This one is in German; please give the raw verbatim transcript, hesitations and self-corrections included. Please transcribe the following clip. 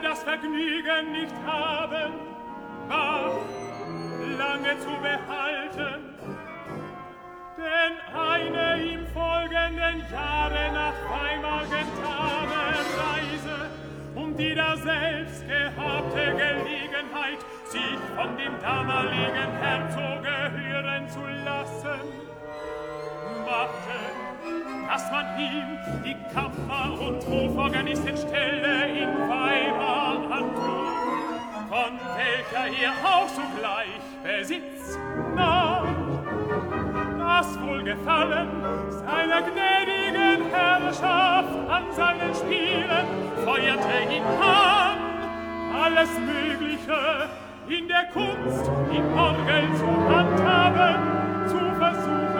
das Vergnügen nicht haben, Bach lange zu behalten. Denn eine ihm folgenden Jahre nach Weimar getane Reise, um die daselbst gehabte Gelegenheit, sich von dem damaligen Herzoge hören zu lassen, machte, dass man ihm die Kammer- und Hoforganistenstelle in Weimar antrug, von welcher er auch sogleich Besitz nahm. Das Wohlgefallen seiner gnädigen Herrschaft an seinen Spielen feuerte ihn an, alles Mögliche in der Kunst, die Orgel zu handhaben, zu versuchen,